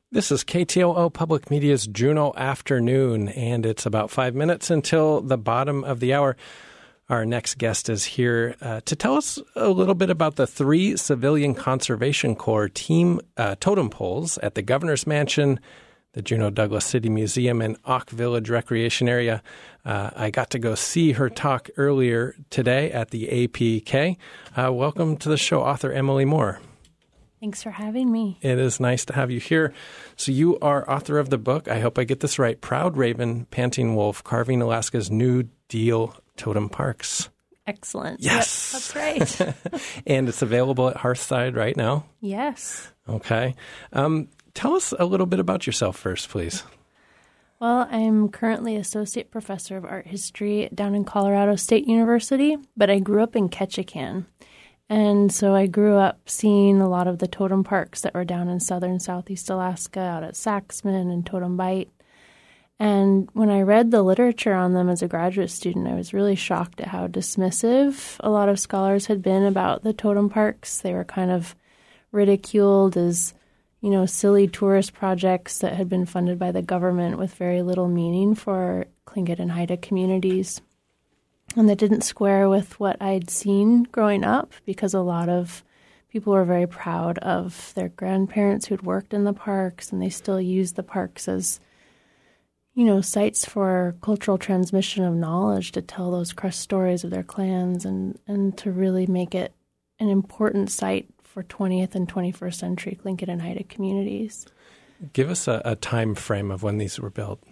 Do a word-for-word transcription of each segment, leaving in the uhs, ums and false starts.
This is K T O O Public Media's Juneau Afternoon, and it's about five minutes until the bottom of the hour. Our next guest is here uh, to tell us a little bit about the three Civilian Conservation Corps team uh, totem poles at the Governor's Mansion, the Juneau Douglas City Museum, and Auk Village Recreation Area. Uh, I got to go see her talk earlier today at the A P K. Uh, welcome to the show, author Emily Moore. Thanks for having me. It is nice to have you here. So you are author of the book, I hope I get this right, Proud Raven, Panting Wolf, Carving Alaska's New Deal Totem Parks. Excellent. Yes. Yep, that's right. And it's available at Hearthside right now? Yes. Okay. Um, tell us a little bit about yourself first, please. Well, I'm currently Associate Professor of Art History down in Colorado State University, but I grew up in Ketchikan. And so I grew up seeing a lot of the totem parks that were down in southern Southeast Alaska, out at Saxman and Totem Bight. And when I read the literature on them as a graduate student, I was really shocked at how dismissive a lot of scholars had been about the totem parks. They were kind of ridiculed as, you know, silly tourist projects that had been funded by the government with very little meaning for Tlingit and Haida communities. And that didn't square with what I'd seen growing up, because a lot of people were very proud of their grandparents who'd worked in the parks, and they still use the parks as, you know, sites for cultural transmission of knowledge, to tell those crest stories of their clans and, and to really make it an important site for twentieth and twenty-first century Tlingit and Haida communities. Give us a, a time frame of when these were built.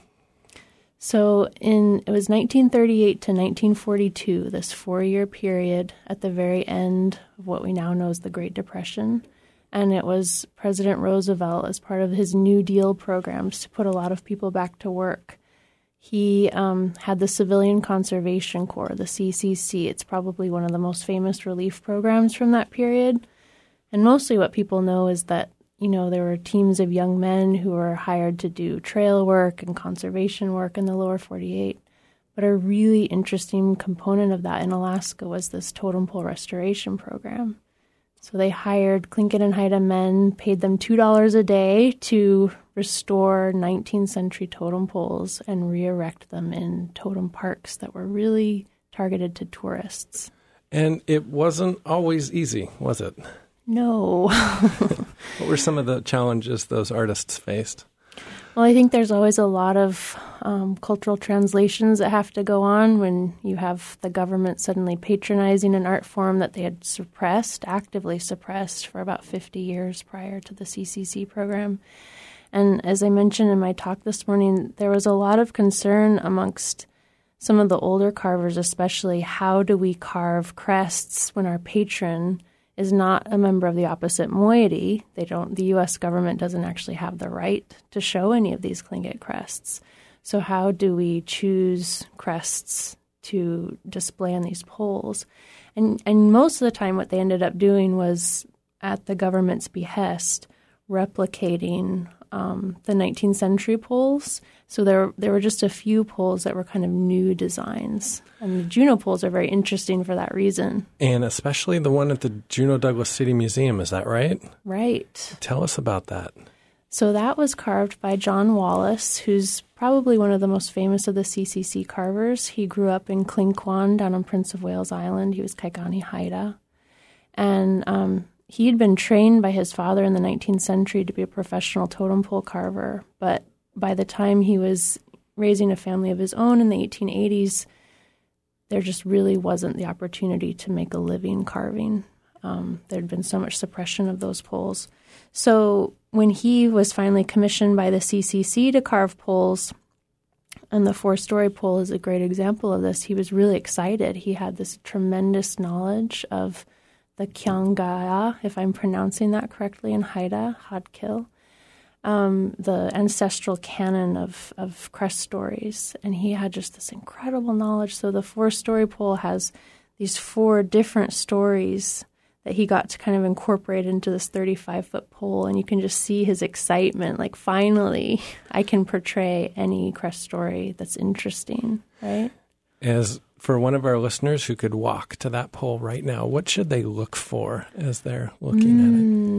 So in it was nineteen thirty-eight to nineteen forty-two, this four-year period at the very end of what we now know as the Great Depression. And it was President Roosevelt, as part of his New Deal programs to put a lot of people back to work. He um, had the Civilian Conservation Corps, the C C C. It's probably one of the most famous relief programs from that period. And mostly what people know is that, you know, there were teams of young men who were hired to do trail work and conservation work in the lower forty-eight. But a really interesting component of that in Alaska was this totem pole restoration program. So they hired Tlingit and Haida men, paid them two dollars a day to restore nineteenth century totem poles and re-erect them in totem parks that were really targeted to tourists. And it wasn't always easy, was it? No. What were some of the challenges those artists faced? Well, I think there's always a lot of um, cultural translations that have to go on when you have the government suddenly patronizing an art form that they had suppressed, actively suppressed for about fifty years prior to the C C C program. And as I mentioned in my talk this morning, there was a lot of concern amongst some of the older carvers, especially, how do we carve crests when our patron is not a member of the opposite moiety? They don't. The U S government doesn't actually have the right to show any of these Tlingit crests. So how do we choose crests to display on these poles? And and most of the time, what they ended up doing was, at the government's behest, replicating um, the nineteenth century poles. So there, there were just a few poles that were kind of new designs. And the Juneau poles are very interesting for that reason. And especially the one at the Juneau Douglas City Museum, is that right? Right. Tell us about that. So that was carved by John Wallace, who's probably one of the most famous of the C C C carvers. He grew up in Klingkwan down on Prince of Wales Island. He was Kaikani Haida. And um, he had been trained by his father in the nineteenth century to be a professional totem pole carver. But by the time he was raising a family of his own in the eighteen eighties, there just really wasn't the opportunity to make a living carving. Um, there had been so much suppression of those poles. So when he was finally commissioned by the C C C to carve poles, and the four-story pole is a great example of this, he was really excited. He had this tremendous knowledge of the Kyangaya, if I'm pronouncing that correctly, in Haida, Hadkil, um, the ancestral canon of, of crest stories. And he had just this incredible knowledge. So the four-story pole has these four different stories that he got to kind of incorporate into this thirty-five-foot pole. And you can just see his excitement, like, finally, I can portray any crest story that's interesting, right? As for one of our listeners who could walk to that pole right now, what should they look for as they're looking mm. at it?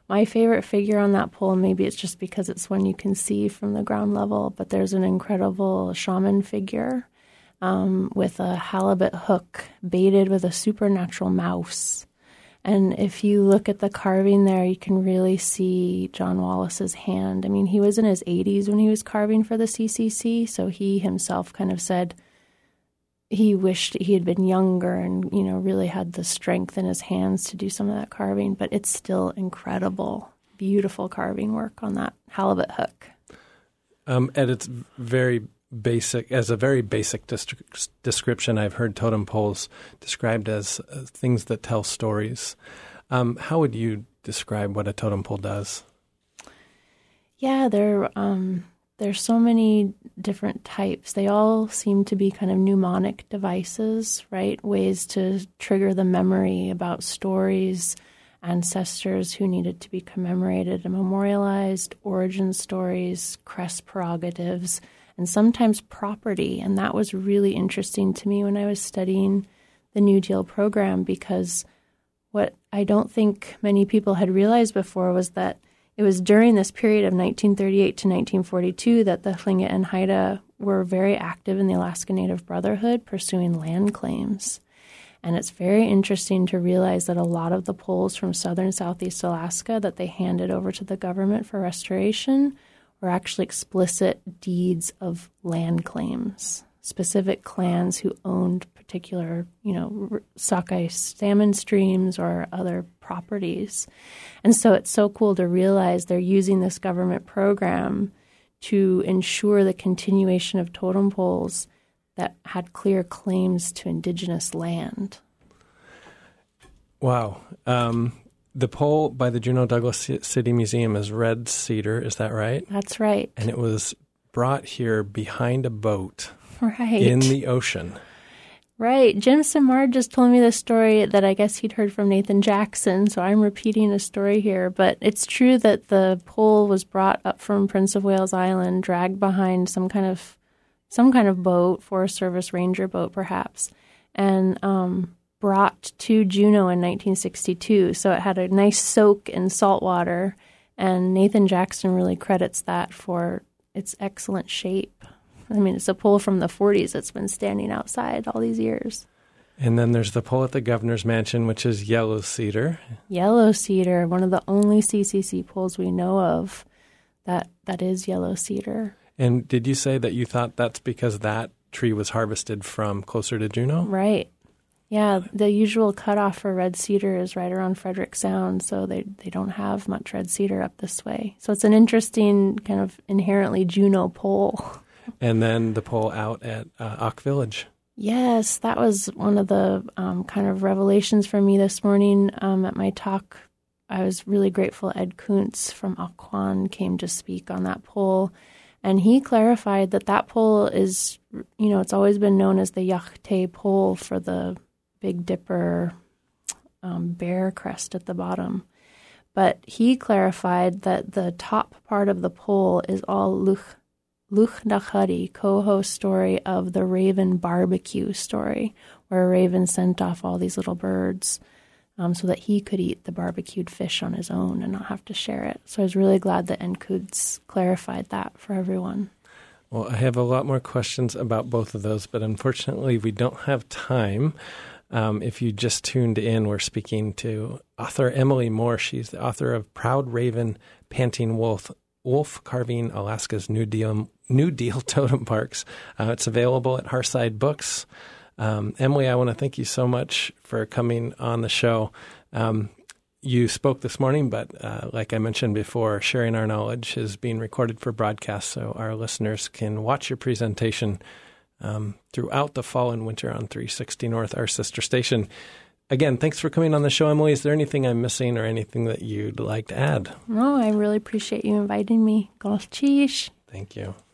My favorite figure on that pole, maybe it's just because it's one you can see from the ground level, but there's an incredible shaman figure um, with a halibut hook baited with a supernatural mouse. And if you look at the carving there, you can really see John Wallace's hand. I mean, he was in his eighties when he was carving for the C C C, so he himself kind of said he wished he had been younger and, you know, really had the strength in his hands to do some of that carving. But it's still incredible, beautiful carving work on that halibut hook. Um, at its very basic, as a very basic dis- description, I've heard totem poles described as uh, things that tell stories. Um, how would you describe what a totem pole does? Yeah, they're... Um, There's so many different types. They all seem to be kind of mnemonic devices, right? Ways to trigger the memory about stories, ancestors who needed to be commemorated and memorialized, origin stories, crest prerogatives, and sometimes property. And that was really interesting to me when I was studying the New Deal program, because what I don't think many people had realized before was that it was during this period of nineteen thirty-eight to nineteen forty-two that the Tlingit and Haida were very active in the Alaska Native Brotherhood pursuing land claims. And it's very interesting to realize that a lot of the poles from southern Southeast Alaska that they handed over to the government for restoration were actually explicit deeds of land claims, specific clans who owned particular, you know, sockeye salmon streams or other properties. And so it's so cool to realize they're using this government program to ensure the continuation of totem poles that had clear claims to indigenous land. Wow. Um, the pole by the Juneau Douglas City Museum is red cedar, is that right? That's right. And it was brought here behind a boat. Right. In the ocean. Right. Jim Simard just told me this story that I guess he'd heard from Nathan Jackson, so I'm repeating a story here. But it's true that the pole was brought up from Prince of Wales Island, dragged behind some kind of some kind of boat, Forest Service ranger boat perhaps, and um, brought to Juneau in nineteen sixty-two. So it had a nice soak in salt water, and Nathan Jackson really credits that for its excellent shape. I mean, it's a pole from the forties that's been standing outside all these years. And then there's the pole at the governor's mansion, which is yellow cedar. Yellow cedar, one of the only C C C poles we know of that that is yellow cedar. And did you say that you thought that's because that tree was harvested from closer to Juneau? Right. Yeah, the usual cutoff for red cedar is right around Frederick Sound, so they, they don't have much red cedar up this way. So it's an interesting kind of inherently Juneau pole. And then the pole out at uh, Auk Village. Yes, that was one of the um, kind of revelations for me this morning um, at my talk. I was really grateful Ed Kuntz from Akwan came to speak on that pole. And he clarified that that pole is, you know, it's always been known as the Yachte pole for the Big Dipper um, bear crest at the bottom. But he clarified that the top part of the pole is all Luch Luch Nachari, co-host story of the Raven barbecue story, where a raven sent off all these little birds um, so that he could eat the barbecued fish on his own and not have to share it. So I was really glad that Enkuds clarified that for everyone. Well, I have a lot more questions about both of those, but unfortunately we don't have time. Um, if you just tuned in, we're speaking to author Emily Moore. She's the author of Proud Raven, Panting Wolf, Wolf Carving Alaska's New Deal New Deal Totem Parks. Uh, it's available at Harside Books. Um, Emily, I want to thank you so much for coming on the show. Um, you spoke this morning, but uh, like I mentioned before, Sharing Our Knowledge is being recorded for broadcast, so our listeners can watch your presentation um, throughout the fall and winter on three sixty North, our sister station. Again, thanks for coming on the show, Emily. Is there anything I'm missing or anything that you'd like to add? No, I really appreciate you inviting me. Golf cheesh. Thank you.